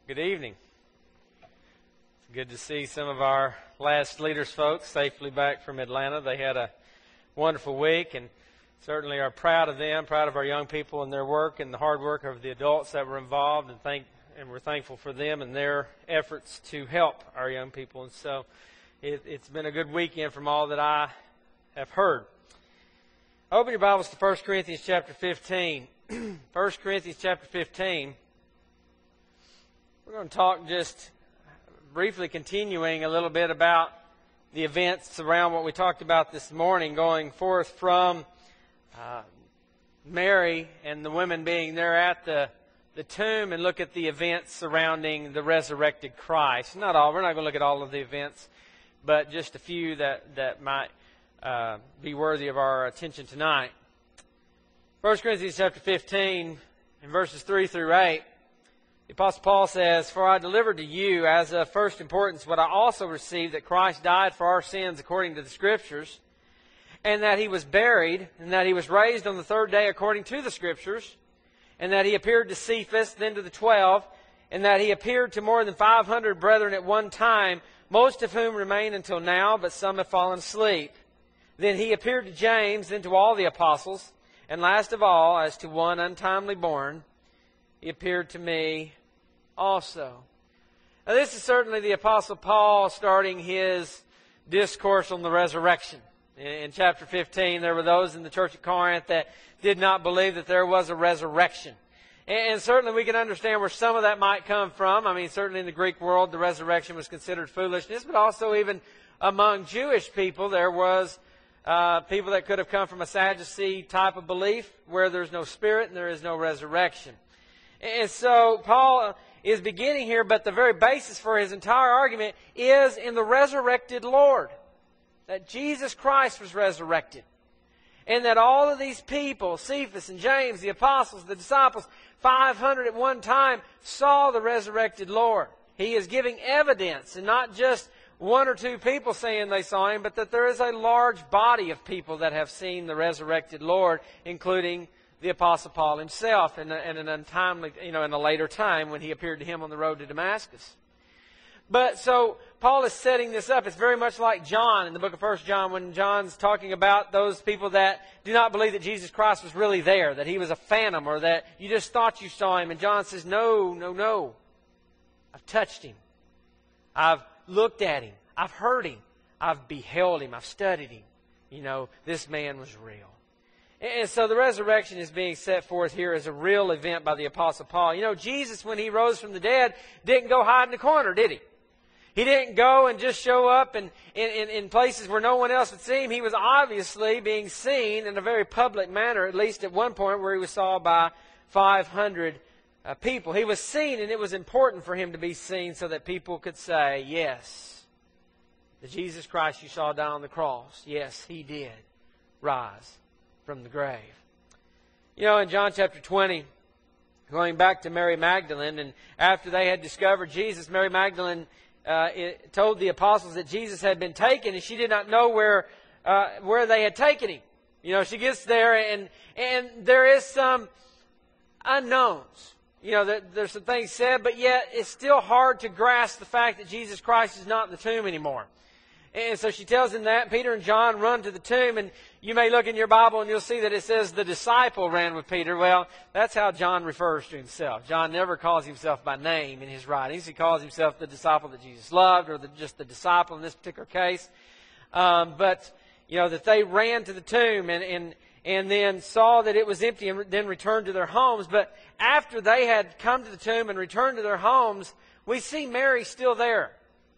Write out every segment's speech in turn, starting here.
Good evening. It's good to see some of our last leaders folks safely back from Atlanta. They had a wonderful week and certainly are proud of them, proud of our young people and their work and the hard work of the adults that were involved, and we're thankful for them and their efforts to help our young people. And so it's been a good weekend from all that I have heard. Open your Bibles to 1 Corinthians chapter 15. 1 Corinthians chapter 15. We're going to talk just briefly continuing a little bit about the events around what we talked about this morning, going forth from Mary and the women being there at the tomb, and look at the events surrounding the resurrected Christ. Not all, we're not going to look at all of the events, but just a few that might be worthy of our attention tonight. 1 Corinthians chapter 15, in verses 3 through 8, the Apostle Paul says, "For I delivered to you as of first importance what I also received, that Christ died for our sins according to the Scriptures, and that He was buried, and that He was raised on the third day according to the Scriptures, and that He appeared to Cephas, then to the 12, and that He appeared to more than 500 brethren at one time, most of whom remain until now, but some have fallen asleep. Then He appeared to James, then to all the apostles, and last of all, as to one untimely born, He appeared to me also." Now, this is certainly the Apostle Paul starting his discourse on the resurrection. In chapter 15, there were those in the church at Corinth that did not believe that there was a resurrection. And certainly we can understand where some of that might come from. I mean, certainly in the Greek world, the resurrection was considered foolishness, but also even among Jewish people, there was people that could have come from a Sadducee type of belief where there's no spirit and there is no resurrection. And so Paul is beginning here, but the very basis for his entire argument is in the resurrected Lord. That Jesus Christ was resurrected. And that all of these people, Cephas and James, the apostles, the disciples, 500 at one time, saw the resurrected Lord. He is giving evidence, and not just one or two people saying they saw Him, but that there is a large body of people that have seen the resurrected Lord, including the Apostle Paul himself, in an untimely, in a later time when he appeared to him on the road to Damascus. But so Paul is setting this up. It's very much like John in the book of 1 John, when John's talking about those people that do not believe that Jesus Christ was really there, that He was a phantom, or that you just thought you saw Him. And John says, no. I've touched Him. I've looked at Him. I've heard Him. I've beheld Him. I've studied Him. This man was real. And so the resurrection is being set forth here as a real event by the Apostle Paul. Jesus, when He rose from the dead, didn't go hide in the corner, did He? He didn't go and just show up in places where no one else would see Him. He was obviously being seen in a very public manner, at least at one point where He was saw by 500 people. He was seen, and it was important for Him to be seen so that people could say, yes, the Jesus Christ you saw down on the cross, yes, He did rise from the grave. In John chapter 20, going back to Mary Magdalene, and after they had discovered Jesus, Mary Magdalene told the apostles that Jesus had been taken, and she did not know where they had taken Him. She gets there, and there is some unknowns. There's some things said, but yet it's still hard to grasp the fact that Jesus Christ is not in the tomb anymore. And so she tells them that. Peter and John run to the tomb, and you may look in your Bible and you'll see that it says the disciple ran with Peter. Well, that's how John refers to himself. John never calls himself by name in his writings. He calls himself the disciple that Jesus loved, or just the disciple in this particular case. But that they ran to the tomb and then saw that it was empty, and then returned to their homes. But after they had come to the tomb and returned to their homes, we see Mary still there.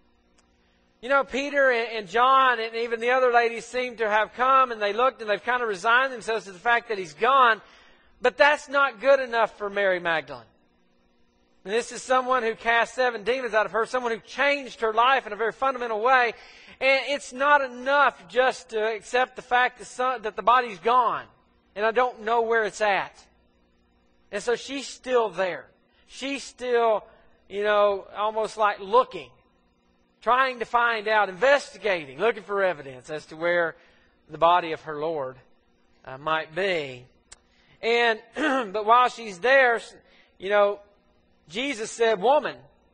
Peter and John and even the other ladies seem to have come, and they looked, and they've kind of resigned themselves to the fact that He's gone. But that's not good enough for Mary Magdalene. And this is someone who cast 7 demons out of her, someone who changed her life in a very fundamental way. And it's not enough just to accept the fact that the body's gone, and I don't know where it's at. And so she's still there. She's still, almost like looking, trying to find out, investigating, looking for evidence as to where the body of her Lord might be. And but while she's there, Jesus said, "Woman,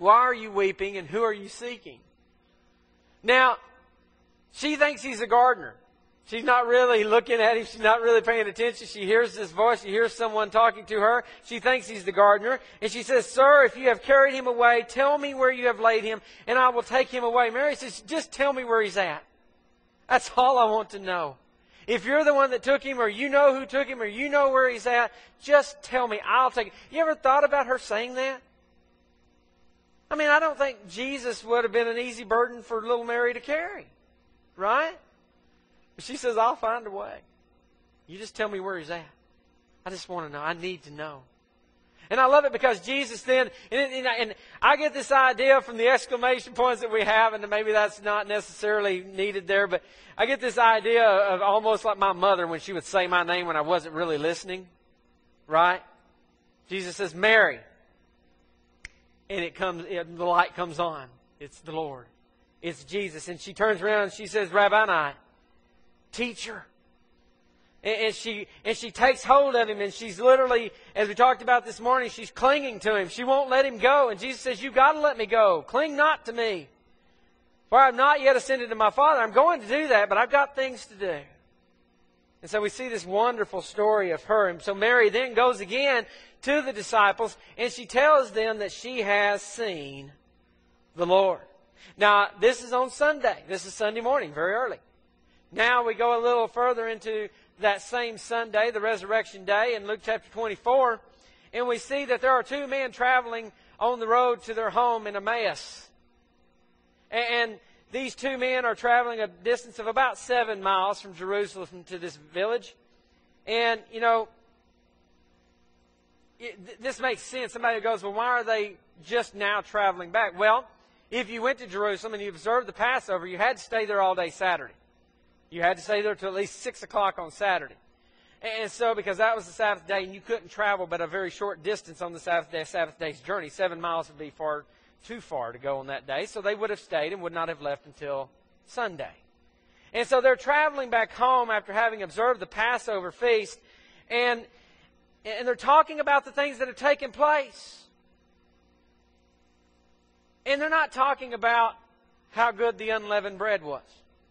Why are you weeping, and who are you seeking? Now, she thinks he's a gardener. She's not really looking at him. She's not really paying attention. She hears this voice. She hears someone talking to her. She thinks he's the gardener. And she says, "Sir, if you have carried him away, tell me where you have laid him, and I will take him away." Mary says, "Just tell me where he's at. That's all I want to know. If you're the one that took him, or you know who took him, or you know where he's at, just tell me. I'll take him." You ever thought about her saying that? I mean, I don't think Jesus would have been an easy burden for little Mary to carry. Right? But she says, "I'll find a way. You just tell me where he's at. I just want to know. I need to know." And I love it because Jesus then, and I get this idea from the exclamation points that we have, and maybe that's not necessarily needed there, but I get this idea of almost like my mother when she would say my name when I wasn't really listening. Right? Jesus says, "Mary." And the light comes on. It's the Lord. It's Jesus. And she turns around and she says, "Rabboni," teacher. And she takes hold of him, and she's literally, as we talked about this morning, she's clinging to him. She won't let him go. And Jesus says, "You've got to let me go. Cling not to me. For I have not yet ascended to my Father." I'm going to do that, but I've got things to do. And so we see this wonderful story of her. And so Mary then goes again to the disciples, and she tells them that she has seen the Lord. Now, this is on Sunday. This is Sunday morning, very early. Now we go a little further into that same Sunday, the resurrection day, in Luke chapter 24, and we see that there are two men traveling on the road to their home in Emmaus. And these two men are traveling a distance of about 7 miles from Jerusalem to this village. And, you know, this makes sense. Somebody goes, "Well, why are they just now traveling back?" Well, if you went to Jerusalem and you observed the Passover, you had to stay there all day Saturday. You had to stay there till at least 6 o'clock on Saturday. And so, because that was the Sabbath day, and you couldn't travel but a very short distance on the Sabbath day's journey. 7 miles would be too far to go on that day. So they would have stayed and would not have left until Sunday. And so they're traveling back home after having observed the Passover feast. And they're talking about the things that have taken place. And they're not talking about how good the unleavened bread was,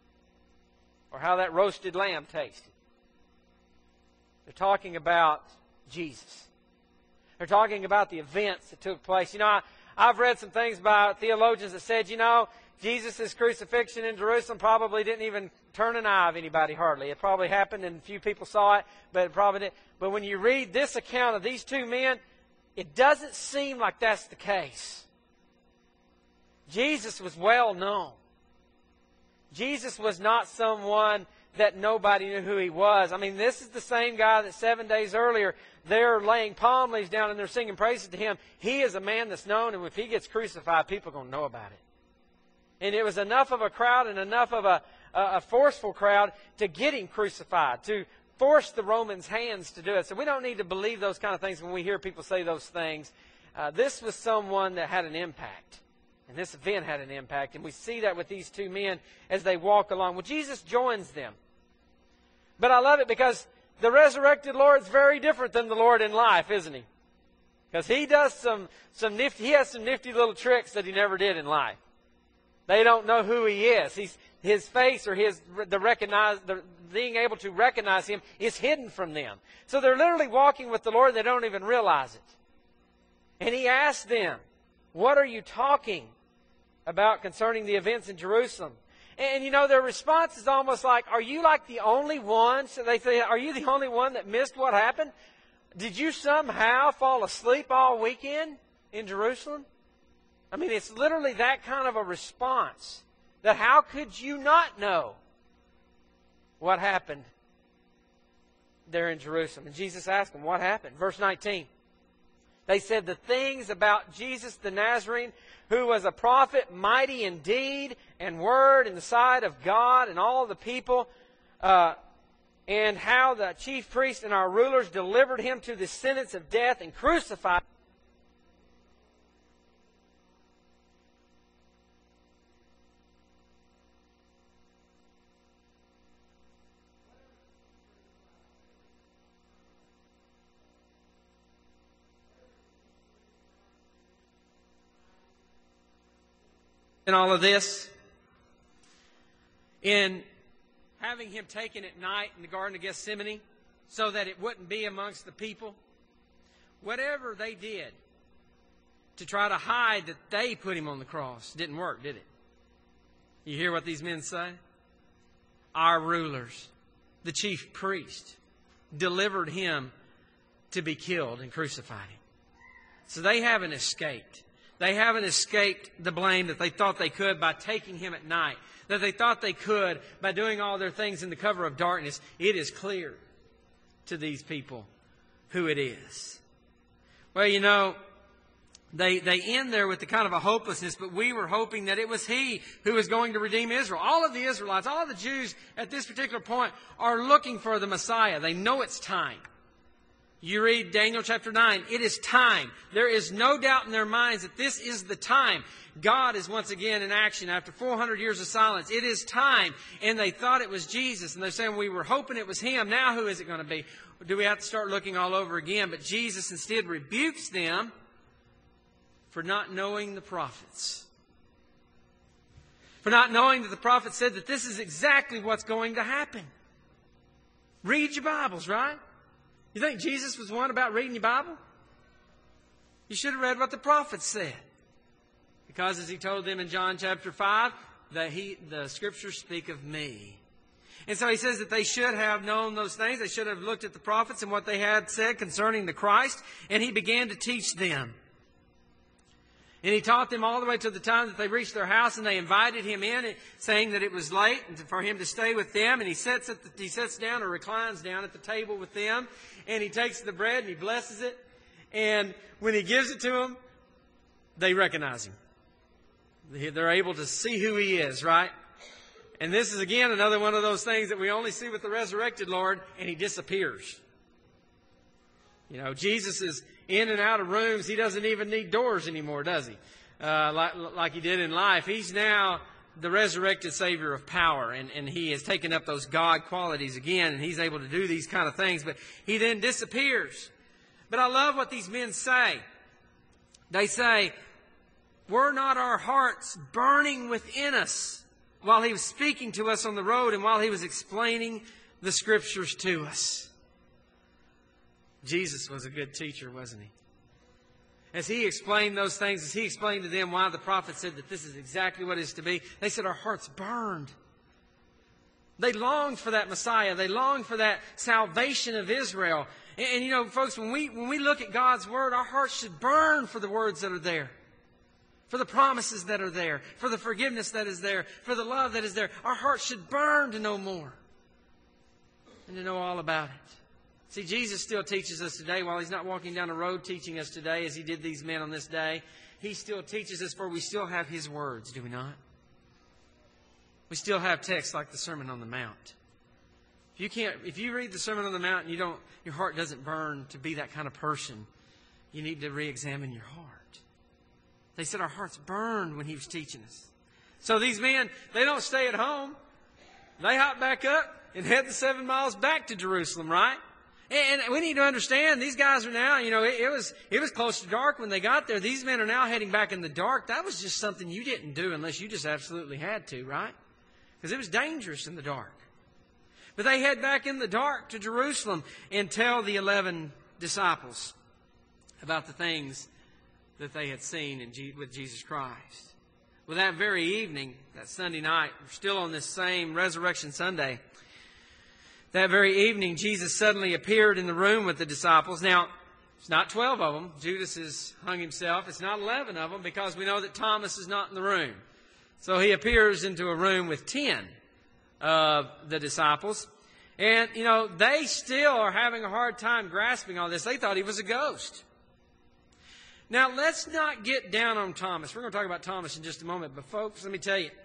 or how that roasted lamb tasted. They're talking about Jesus. They're talking about the events that took place. You know, I've read some things by theologians that said, you know, Jesus' crucifixion in Jerusalem probably didn't even turn an eye of anybody hardly. It probably happened and a few people saw it, but it probably didn't. But when you read this account of these two men, it doesn't seem like that's the case. Jesus was well known. Jesus was not someone that nobody knew who he was. I mean, this is the same guy that 7 days earlier, they're laying palm leaves down and they're singing praises to him. He is a man that's known, and if he gets crucified, people are going to know about it. And it was enough of a crowd and enough of a forceful crowd to get him crucified, to force the Romans' hands to do it. So we don't need to believe those kind of things when we hear people say those things. This was someone that had an impact. And this event had an impact. And we see that with these two men as they walk along. Well, Jesus joins them. But I love it because the resurrected Lord is very different than the Lord in life, isn't he? Because he does some nifty, he has some nifty little tricks that he never did in life. They don't know who he is. His face or being able to recognize him is hidden from them. So they're literally walking with the Lord and they don't even realize it. And he asks them, "What are you talking about concerning the events in Jerusalem?" And you know, their response is almost like, "Are you like the only one?" So they say, "Are you the only one that missed what happened? Did you somehow fall asleep all weekend in Jerusalem?" I mean, it's literally that kind of a response. That how could you not know what happened there in Jerusalem? And Jesus asked them, "What happened?" Verse 19. They said, "The things about Jesus the Nazarene, who was a prophet, mighty in deed and word in the sight of God and all the people, and how the chief priests and our rulers delivered him to the sentence of death and crucified." all of this? In having him taken at night in the Garden of Gethsemane so that it wouldn't be amongst the people? Whatever they did to try to hide that they put him on the cross didn't work, did it? You hear what these men say? Our rulers, the chief priest, delivered him to be killed and crucified him. So they haven't escaped. They haven't escaped the blame that they thought they could by taking him at night, that they thought they could by doing all their things in the cover of darkness. It is clear to these people who it is. Well, you know, they end there with the kind of a hopelessness, but we were hoping that it was he who was going to redeem Israel. All of the Israelites, all of the Jews at this particular point are looking for the Messiah. They know it's time. You read Daniel chapter 9, it is time. There is no doubt in their minds that this is the time. God is once again in action after 400 years of silence. It is time. And they thought it was Jesus. And they're saying, we were hoping it was him. Now who is it going to be? Do we have to start looking all over again? But Jesus instead rebukes them for not knowing the prophets. For not knowing that the prophets said that this is exactly what's going to happen. Read your Bibles, right? You think Jesus was one about reading your Bible? You should have read what the prophets said. Because as he told them in John chapter 5, that the Scriptures speak of me. And so he says that they should have known those things. They should have looked at the prophets and what they had said concerning the Christ. And he began to teach them. And he taught them all the way to the time that they reached their house, and they invited him in, saying that it was late and for him to stay with them. And he sits down or reclines down at the table with them, and he takes the bread and he blesses it. And when he gives it to them, they recognize him. They're able to see who he is, right? And this is again another one of those things that we only see with the resurrected Lord, and he disappears. You know, Jesus is in and out of rooms. He doesn't even need doors anymore, does he? Like he did in life. He's now the resurrected Savior of power, and he has taken up those God qualities again, and he's able to do these kind of things. But he then disappears. But I love what these men say. They say, were not our hearts burning within us while he was speaking to us on the road and while he was explaining the Scriptures to us? Jesus was a good teacher, wasn't he? As he explained those things, as he explained to them why the prophet said that this is exactly what it is to be, they said our hearts burned. They longed for that Messiah. They longed for that salvation of Israel. And you know, folks, when we look at God's Word, our hearts should burn for the words that are there, for the promises that are there, for the forgiveness that is there, for the love that is there. Our hearts should burn to know more and to know all about it. See, Jesus still teaches us today. While he's not walking down the road teaching us today as he did these men on this day, he still teaches us, for we still have his words, do we not? We still have texts like the Sermon on the Mount. If you read the Sermon on the Mount and your heart doesn't burn to be that kind of person, you need to re-examine your heart. They said our hearts burned when he was teaching us. So these men, they don't stay at home. They hop back up and head the 7 miles back to Jerusalem, right? And we need to understand, these guys are now, you know, it was close to dark when they got there. These men are now heading back in the dark. That was just something you didn't do unless you just absolutely had to, right? Because it was dangerous in the dark. But they head back in the dark to Jerusalem and tell the 11 disciples about the things that they had seen with Jesus Christ. Well, that very evening, that Sunday night, we're still on this same Resurrection Sunday. That very evening, Jesus suddenly appeared in the room with the disciples. Now, it's not 12 of them. Judas has hung himself. It's not 11 of them because we know that Thomas is not in the room. So he appears into a room with 10 of the disciples. And, you know, they still are having a hard time grasping all this. They thought he was a ghost. Now, let's not get down on Thomas. We're going to talk about Thomas in just a moment. But, folks, let me tell you.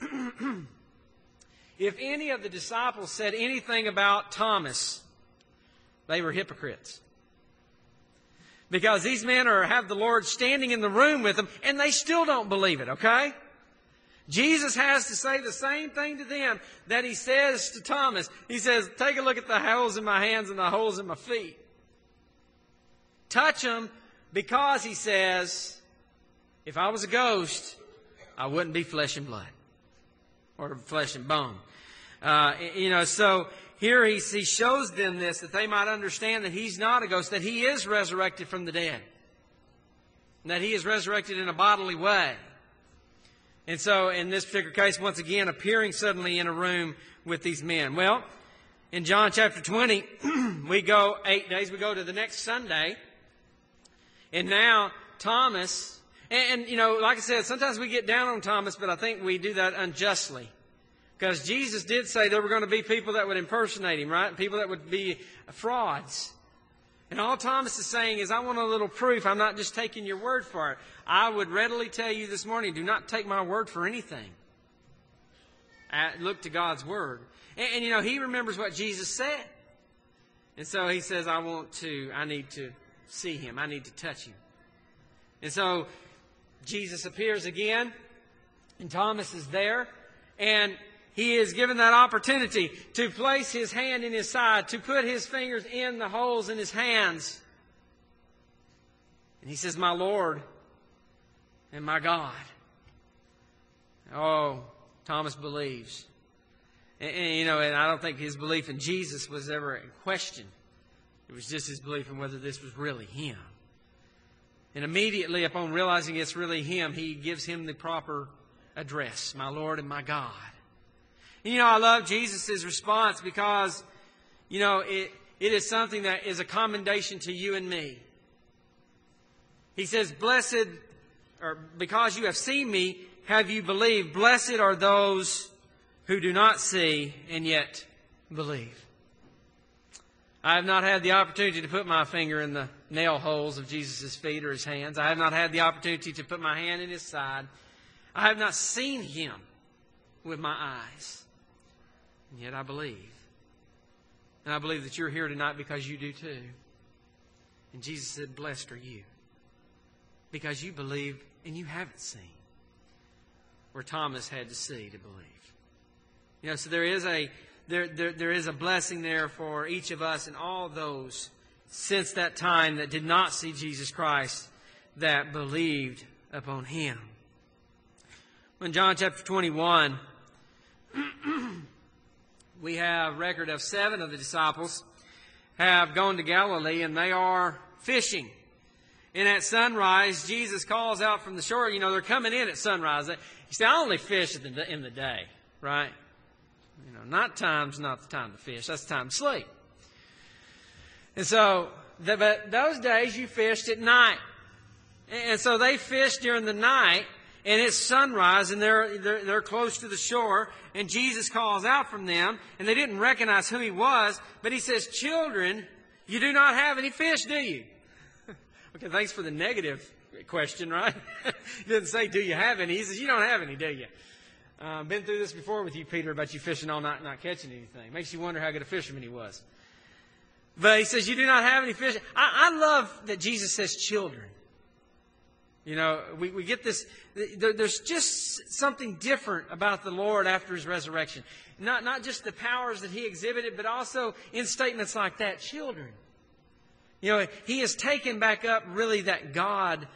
If any of the disciples said anything about Thomas, they were hypocrites. Because these men have the Lord standing in the room with them, and they still don't believe it, okay? Jesus has to say the same thing to them that he says to Thomas. He says, take a look at the holes in my hands and the holes in my feet. Touch them, because he says, if I was a ghost, I wouldn't be flesh and blood or flesh and bone. So here he shows them this, that they might understand that he's not a ghost, that he is resurrected from the dead, and that he is resurrected in a bodily way. And so in this particular case, once again, appearing suddenly in a room with these men. Well, in John chapter 20, we go 8 days, we go to the next Sunday, and now Thomas, and like I said, sometimes we get down on Thomas, but I think we do that unjustly. Because Jesus did say there were going to be people that would impersonate him, right? People that would be frauds. And all Thomas is saying is, I want a little proof. I'm not just taking your word for it. I would readily tell you this morning, do not take my word for anything. Look to God's word. And he remembers what Jesus said. And so he says, I need to see him. I need to touch him. And so Jesus appears again, and Thomas is there, and he is given that opportunity to place his hand in his side, to put his fingers in the holes in his hands. And he says, my Lord and my God. Oh, Thomas believes. And I don't think his belief in Jesus was ever in question. It was just his belief in whether this was really him. And immediately upon realizing it's really him, he gives him the proper address, my Lord and my God. And I love Jesus' response because, it is something that is a commendation to you and me. He says, blessed, or because you have seen me, have you believed? Blessed are those who do not see and yet believe. I have not had the opportunity to put my finger in the nail holes of Jesus' feet or his hands. I have not had the opportunity to put my hand in his side. I have not seen him with my eyes. And yet I believe. And I believe that you're here tonight because you do too. And Jesus said, blessed are you. Because you believe and you haven't seen. Where Thomas had to see to believe. So there is a blessing there for each of us and all those since that time that did not see Jesus Christ, that believed upon him. In John chapter 21, we have record of 7 of the disciples have gone to Galilee, and they are fishing. And at sunrise, Jesus calls out from the shore. They're coming in at sunrise. You see, I only fish in the day, right? Not the time to fish. That's the time to sleep. And so, but those days you fished at night. And so they fished during the night, and it's sunrise, and they're close to the shore, and Jesus calls out from them, and they didn't recognize who he was, but he says, children, you do not have any fish, do you? Okay, thanks for the negative question, right? He didn't say, do you have any? He says, you don't have any, do you? Been through this before with you, Peter, about you fishing all night and not catching anything. Makes you wonder how good a fisherman he was. But he says, you do not have any fish. I love that Jesus says children. We get this. There's just something different about the Lord after his resurrection. Not just the powers that he exhibited, but also in statements like that, children. He has taken back up really that God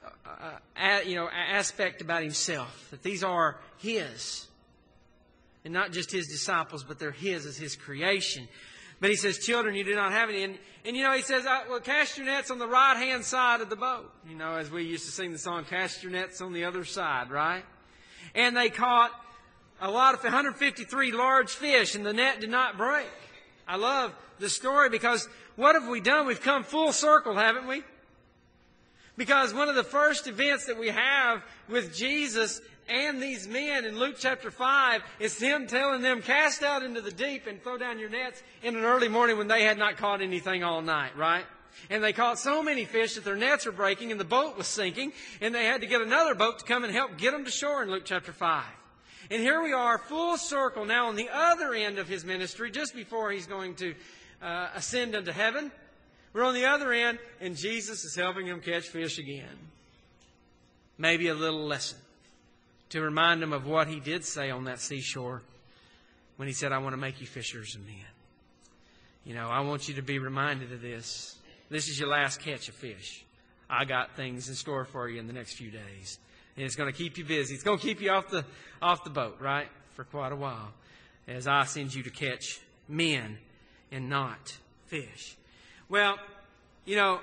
aspect about himself, that these are his. And not just his disciples, but they're his as his creation. But he says, children, you do not have any. And he says, well, cast your nets on the right-hand side of the boat. As we used to sing the song, cast your nets on the other side, right? And they caught a lot of 153 large fish, and the net did not break. I love the story because what have we done? We've come full circle, haven't we? Because one of the first events that we have with Jesus and these men in Luke chapter 5 is him telling them, cast out into the deep and throw down your nets in an early morning when they had not caught anything all night, right? And they caught so many fish that their nets were breaking and the boat was sinking, and they had to get another boat to come and help get them to shore in Luke chapter 5. And here we are, full circle now on the other end of his ministry, just before he's going to ascend unto heaven. We're on the other end, and Jesus is helping them catch fish again. Maybe a little lesson to remind them of what he did say on that seashore when he said, I want to make you fishers of men. I want you to be reminded of this. This is your last catch of fish. I got things in store for you in the next few days. And it's going to keep you busy. It's going to keep you off the boat, right? For quite a while. As I send you to catch men and not fish. Well, you know,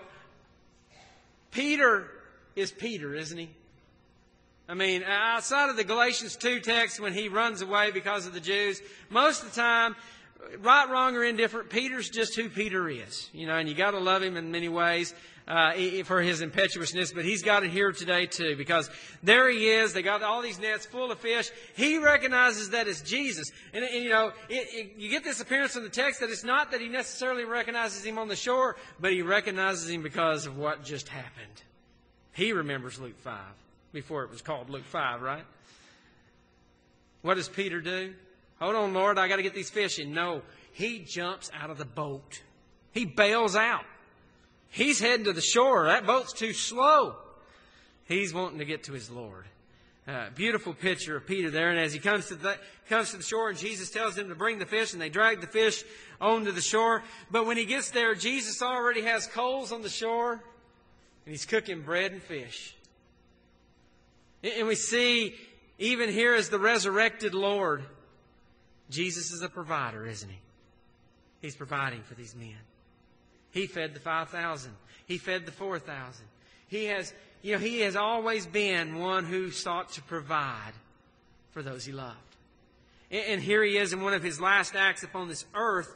Peter is Peter, isn't he? I mean, outside of the Galatians 2 text when he runs away because of the Jews, most of the time, right, wrong, or indifferent, Peter's just who Peter is. You know, and you got to love him in many ways for his impetuousness, but he's got it here today too, because there he is. They got all these nets full of fish. He recognizes that it's Jesus. And you know, you get this appearance in the text that it's not that he necessarily recognizes him on the shore, but he recognizes him because of what just happened. He remembers Luke 5, before it was called Luke 5, right? What does Peter do? Hold on, Lord, I got to get these fish in. No, he jumps out of the boat. He bails out. He's heading to the shore. That boat's too slow. He's wanting to get to his Lord. Beautiful picture of Peter there. And as he comes to the shore, and Jesus tells him to bring the fish, and they drag the fish onto the shore. But when he gets there, Jesus already has coals on the shore, and he's cooking bread and fish. And we see, even here as the resurrected Lord, Jesus is a provider, isn't he? He's providing for these men. He fed the 5,000. He fed the 4,000. He has always been one who sought to provide for those he loved. And here he is in one of his last acts upon this earth,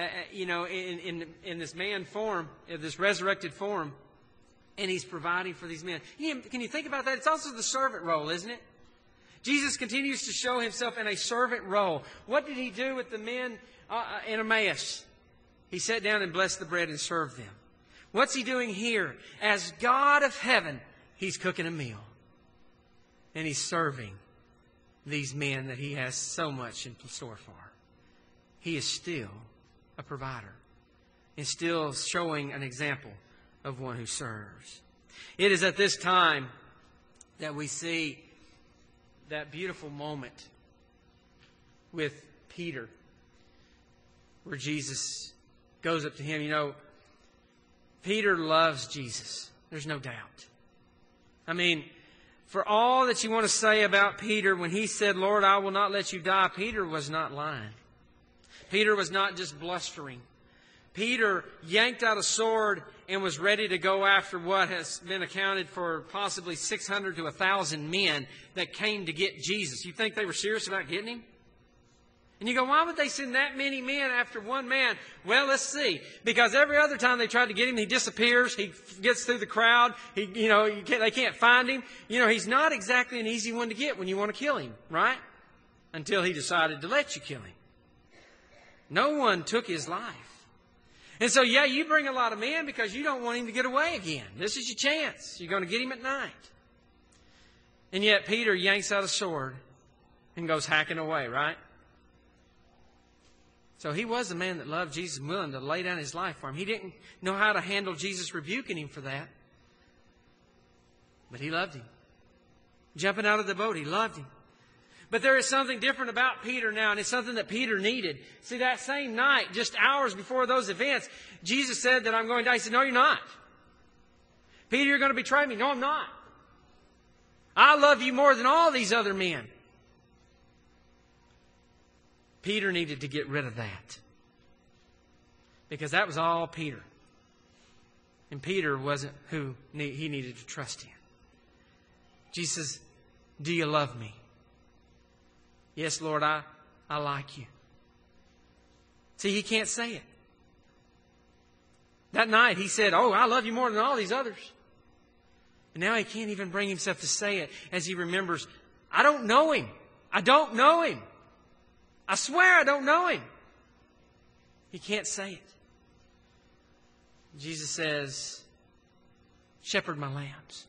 in this man form, this resurrected form, and he's providing for these men. Can you think about that? It's also the servant role, isn't it? Jesus continues to show himself in a servant role. What did he do with the men in Emmaus? He sat down and blessed the bread and served them. What's he doing here? As God of heaven, he's cooking a meal. And he's serving these men that he has so much in store for. He is still a provider. And still showing an example of one who serves. It is at this time that we see that beautiful moment with Peter, where Jesus goes up to him. You know, Peter loves Jesus. There's no doubt. I mean, for all that you want to say about Peter, when he said, Lord, I will not let you die, Peter was not lying. Peter was not just blustering. Peter yanked out a sword and was ready to go after what has been accounted for possibly 600 to 1,000 men that came to get Jesus. You think they were serious about getting him? And you go, why would they send that many men after one man? Well, let's see. Because every other time they tried to get him, he disappears. He gets through the crowd. They can't find him. You know, he's not exactly an easy one to get when you want to kill him, right? Until he decided to let you kill him. No one took his life. And so, yeah, you bring a lot of men because you don't want him to get away again. This is your chance. You're going to get him at night. And yet Peter yanks out a sword and goes hacking away, right? So he was a man that loved Jesus and willing to lay down his life for him. He didn't know how to handle Jesus rebuking him for that. But he loved him. Jumping out of the boat, he loved him. But there is something different about Peter now, and it's something that Peter needed. See, that same night, just hours before those events, Jesus said that I'm going to die. He said, no, you're not. Peter, you're going to betray me. No, I'm not. I love you more than all these other men. Peter needed to get rid of that. Because that was all Peter. And Peter wasn't who he needed to trust in. Jesus says, do you love me? Yes, Lord, I like you. See, he can't say it. That night he said, oh, I love you more than all these others. And now he can't even bring himself to say it as he remembers, I don't know him. I don't know him. I swear I don't know him. He can't say it. Jesus says, shepherd my lambs.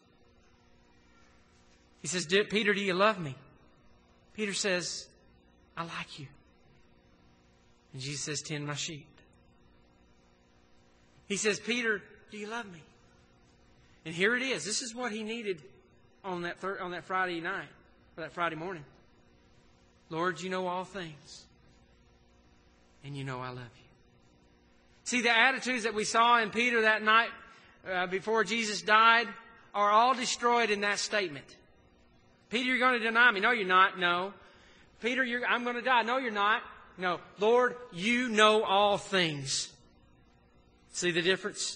He says, Peter, do you love me? Peter says, I like you. And Jesus says, tend my sheep. He says, Peter, do you love me? And here it is. This is what he needed on that Friday night, or that Friday morning. Lord, you know all things. And you know I love you. See, the attitudes that we saw in Peter that night before Jesus died are all destroyed in that statement. Peter, you're going to deny me. No, you're not. No. Peter, I'm going to die. No, you're not. No. Lord, you know all things. See the difference?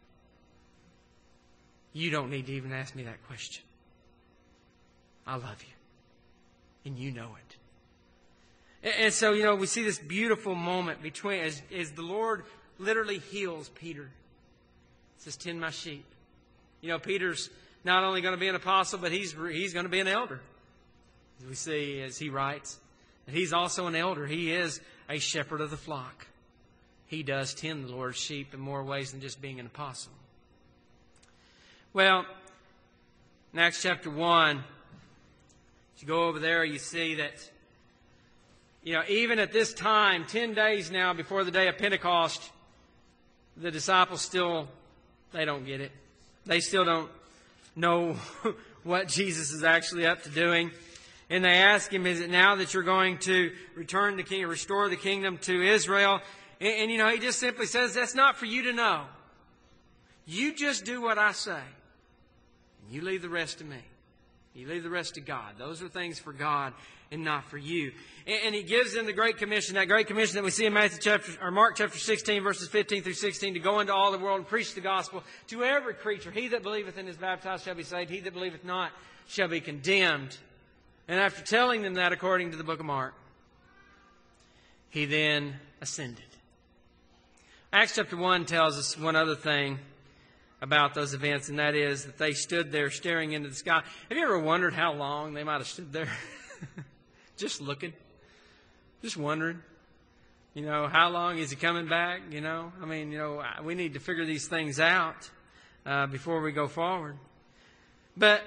You don't need to even ask me that question. I love you. And you know it. And so, we see this beautiful moment between, as the Lord literally heals Peter. It says, tend my sheep. Peter's not only going to be an apostle, but he's going to be an elder. As we see, as he writes, that he's also an elder. He is a shepherd of the flock. He does tend the Lord's sheep in more ways than just being an apostle. Well, in Acts chapter 1, if you go over there, you see that, even at this time, 10 days now before the day of Pentecost, the disciples still, they don't get it. They still don't know what Jesus is actually up to doing. And they ask him, is it now that you're going to restore the kingdom to Israel? And he just simply says, that's not for you to know. You just do what I say. And you leave the rest to me. You leave the rest to God. Those are things for God and not for you. And he gives them the Great Commission, that Great Commission that we see in Mark chapter 16, verses 15 through 16, to go into all the world and preach the gospel to every creature. He that believeth and is baptized shall be saved. He that believeth not shall be condemned. And after telling them that, according to the book of Mark, he then ascended. Acts chapter 1 tells us one other thing about those events, and that is that they stood there staring into the sky. Have you ever wondered how long they might have stood there? Just looking. Just wondering. How long is he coming back? We need to figure these things out before we go forward. But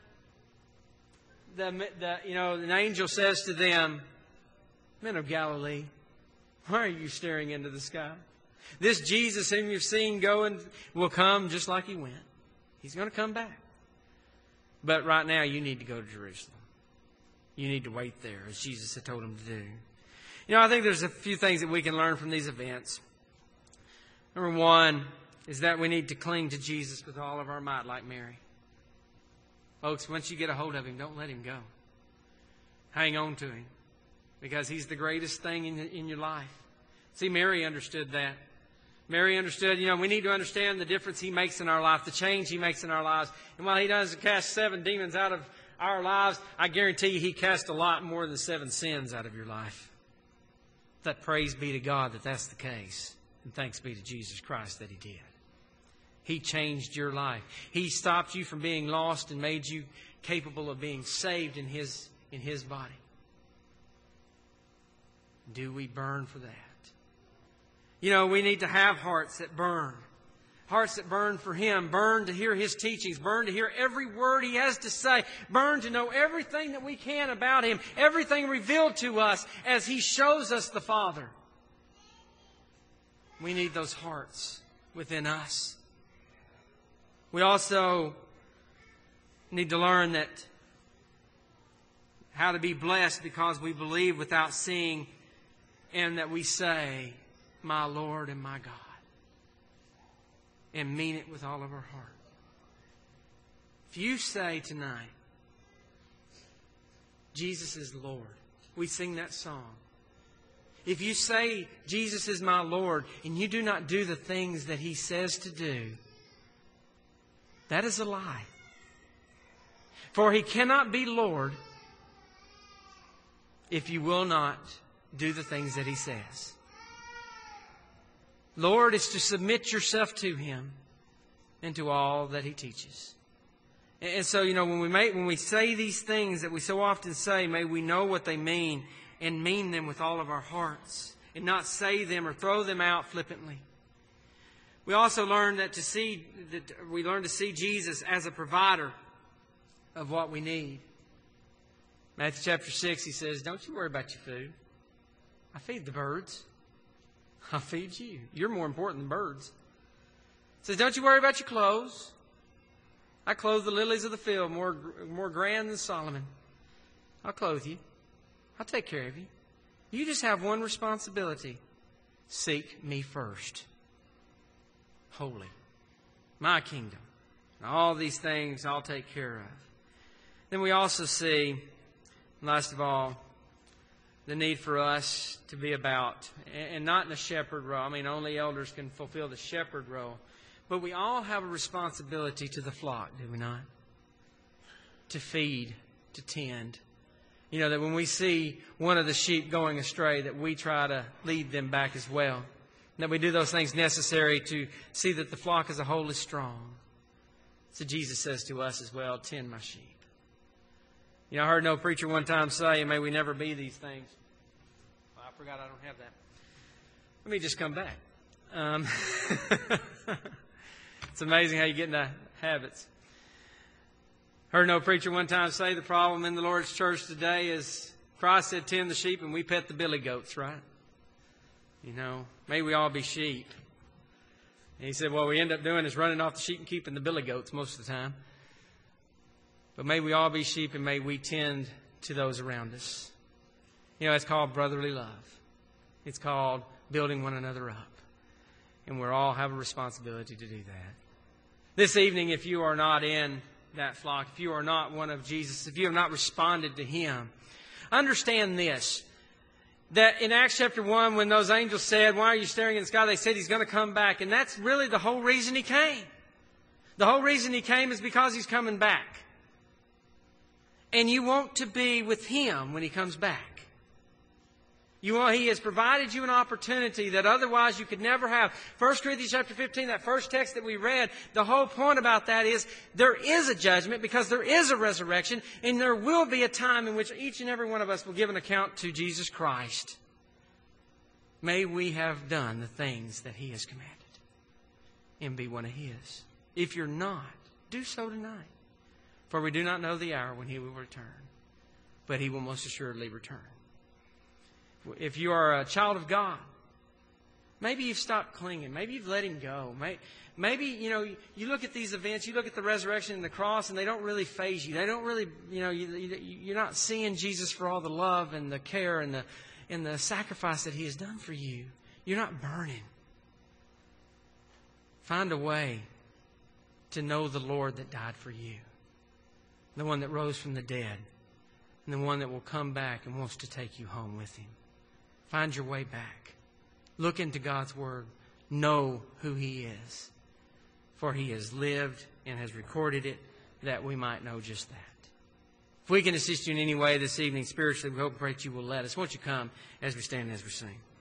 an angel says to them, men of Galilee, why are you staring into the sky? This Jesus whom you've seen go will come just like he went. He's going to come back. But right now you need to go to Jerusalem. You need to wait there, as Jesus had told him to do. I think there's a few things that we can learn from these events. Number one is that we need to cling to Jesus with all of our might, like Mary. Folks, once you get a hold of him, don't let him go. Hang on to him, because he's the greatest thing in your life. See, Mary understood that. Mary understood, we need to understand the difference he makes in our life, the change he makes in our lives. And while he doesn't cast 7 demons out of our lives, I guarantee you he cast a lot more than 7 sins out of your life. That praise be to God that that's the case. And thanks be to Jesus Christ that he did. He changed your life. He stopped you from being lost and made you capable of being saved in his body. Do we burn for that? We need to have hearts that burn. Hearts that burn for him. Burn to hear his teachings. Burn to hear every word he has to say. Burn to know everything that we can about him. Everything revealed to us as he shows us the Father. We need those hearts within us. We also need to learn how to be blessed because we believe without seeing, and that we say, my Lord and my God, and mean it with all of our heart. If you say tonight, Jesus is Lord, we sing that song. If you say Jesus is my Lord and you do not do the things that he says to do, that is a lie. For he cannot be Lord if you will not do the things that he says. Lord is to submit yourself to him and to all that he teaches. And so, when we say these things that we so often say, may we know what they mean and mean them with all of our hearts and not say them or throw them out flippantly. We also learn we learn to see Jesus as a provider of what we need. Matthew chapter 6, he says, don't you worry about your food. I feed the birds. I'll feed you. You're more important than birds. He says, don't you worry about your clothes. I clothe the lilies of the field, more grand than Solomon. I'll clothe you. I'll take care of you. You just have one responsibility. Seek me first. Holy. My kingdom. And all these things I'll take care of. Then we also see, last of all, the need for us to be about, and not in a shepherd role. I mean, only elders can fulfill the shepherd role. But we all have a responsibility to the flock, do we not? To feed, to tend. You know, that when we see one of the sheep going astray, that we try to lead them back as well. That we do those things necessary to see that the flock as a whole is strong. So Jesus says to us as well, tend my sheep. You know, I heard no preacher one time say, may we never be these things. Well, I forgot I don't have that. Let me just come back. It's amazing how you get into habits. Heard no preacher one time say the problem in the Lord's church today is Christ said tend the sheep and we pet the billy goats, right? You know, may we all be sheep. And he said what we end up doing is running off the sheep and keeping the billy goats most of the time. But may we all be sheep and may we tend to those around us. You know, it's called brotherly love. It's called building one another up. And we all have a responsibility to do that. This evening, if you are not in that flock, if you are not one of Jesus, if you have not responded to Him, understand this, that in Acts chapter 1, when those angels said, why are you staring in the sky? They said He's going to come back. And that's really the whole reason He came. The whole reason He came is because He's coming back. And you want to be with Him when He comes back. He has provided you an opportunity that otherwise you could never have. 1 Corinthians chapter 15, that first text that we read, the whole point about that is there is a judgment because there is a resurrection, and there will be a time in which each and every one of us will give an account to Jesus Christ. May we have done the things that He has commanded and be one of His. If you're not, do so tonight. For we do not know the hour when He will return, but He will most assuredly return. If you are a child of God, maybe you've stopped clinging. Maybe you've let Him go. Maybe, you look at these events, you look at the resurrection and the cross, and they don't really faze you. They don't really, you're not seeing Jesus for all the love and the care and the sacrifice that He has done for you. You're not burning. Find a way to know the Lord that died for you. The one that rose from the dead. And the one that will come back and wants to take you home with Him. Find your way back. Look into God's Word. Know who He is. For He has lived and has recorded it that we might know just that. If we can assist you in any way this evening spiritually, we hope and pray that you will let us. Won't you come as we stand and as we sing?